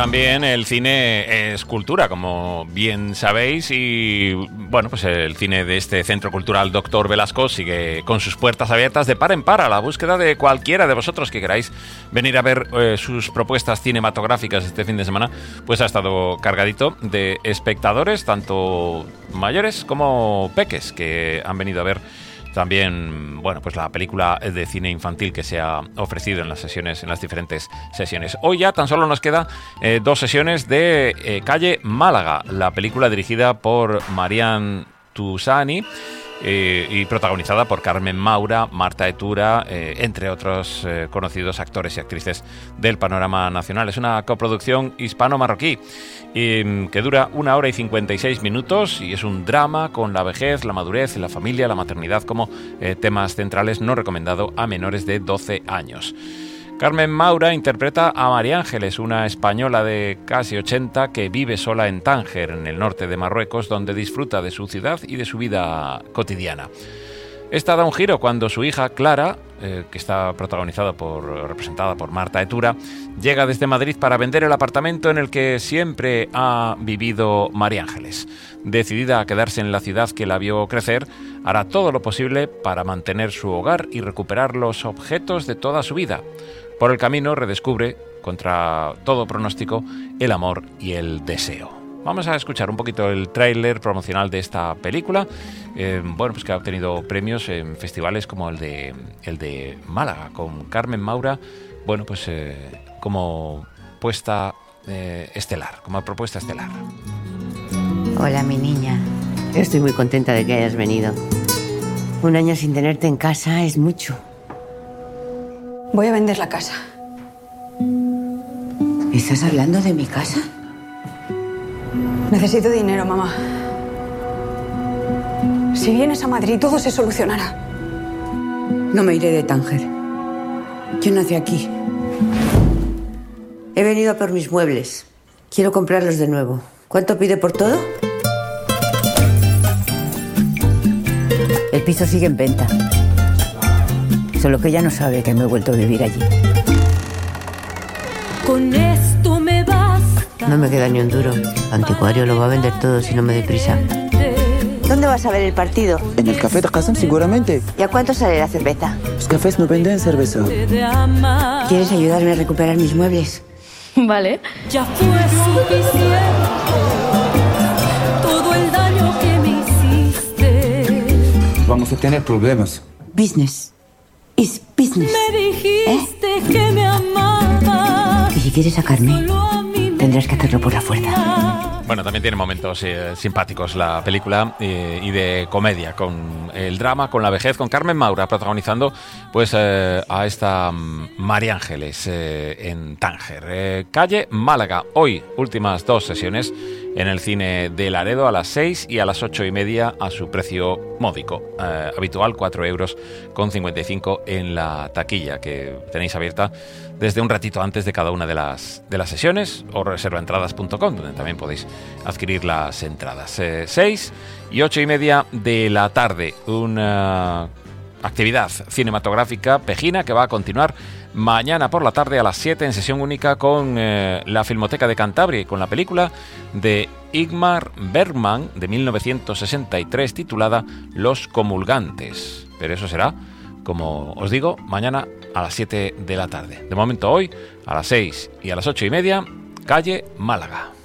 también el cine es cultura, como bien sabéis, y bueno, pues el cine de este Centro Cultural Doctor Velasco sigue con sus puertas abiertas de par en par a la búsqueda de cualquiera de vosotros que queráis venir a ver sus propuestas cinematográficas este fin de semana. Pues ha estado cargadito de espectadores, tanto mayores como peques, que han venido a ver también, bueno, pues la película de cine infantil que se ha ofrecido en las sesiones, en las diferentes sesiones. Hoy ya tan solo nos queda 2 sesiones de Calle Málaga, la película dirigida por Marian Tusani y protagonizada por Carmen Maura, Marta Etura, entre otros conocidos actores y actrices del panorama nacional. Es una coproducción hispano-marroquí que dura 1 hora y 56 minutos y es un drama con la vejez, la madurez, la familia, la maternidad como temas centrales, no recomendado a menores de 12 años. Carmen Maura interpreta a María Ángeles, una española de casi 80 que vive sola en Tánger, en el norte de Marruecos, donde disfruta de su ciudad y de su vida cotidiana. Esta da un giro cuando su hija Clara, que está representada por Marta Etura, llega desde Madrid para vender el apartamento en el que siempre ha vivido María Ángeles. Decidida a quedarse en la ciudad que la vio crecer, hará todo lo posible para mantener su hogar y recuperar los objetos de toda su vida. Por el camino redescubre, contra todo pronóstico, el amor y el deseo. Vamos a escuchar un poquito el tráiler promocional de esta película, bueno, pues que ha obtenido premios en festivales como el de Málaga, con Carmen Maura, bueno, pues como propuesta estelar. Hola, mi niña. Estoy muy contenta de que hayas venido. 1 año sin tenerte en casa es mucho. Voy a vender la casa. ¿Estás hablando de mi casa? Necesito dinero, mamá. Si vienes a Madrid, todo se solucionará. No me iré de Tánger. Yo nací aquí. He venido a por mis muebles. Quiero comprarlos de nuevo. ¿Cuánto pide por todo? El piso sigue en venta. Solo que ella no sabe que me he vuelto a vivir allí. Con esto me basta. No me queda ni un duro. Anticuario lo va a vender todo si no me doy prisa. ¿Dónde vas a ver el partido? En el café de Hassan, seguramente. ¿Y a cuánto sale la cerveza? Los cafés no venden cerveza. ¿Quieres ayudarme a recuperar mis muebles? Vale. Ya fue suficiente todo el daño que me hiciste. Vamos a tener problemas. Business is business. Me dijiste que me amabas. Y si quieres sacarme, tendrás que hacerlo por la fuerza. Bueno, también tiene momentos simpáticos la película y de comedia, con el drama, con la vejez, con Carmen Maura protagonizando pues a esta María Ángeles en Tánger. Calle Málaga, hoy últimas 2 sesiones en el cine de Laredo a las 6 y a las 8:30 a su precio módico, habitual 4,55 € en la taquilla, que tenéis abierta desde un ratito antes de cada una de las sesiones, o reservaentradas.com, donde también podéis adquirir las entradas. 6 y 8:30 de la tarde, una actividad cinematográfica pejina que va a continuar mañana por la tarde a las 7 en sesión única con la Filmoteca de Cantabria y con la película de Ingmar Bergman de 1963 titulada Los Comulgantes. Pero eso será, como os digo, mañana a las 7 de la tarde. De momento hoy, a las 6 y a las 8:30, Calle Málaga.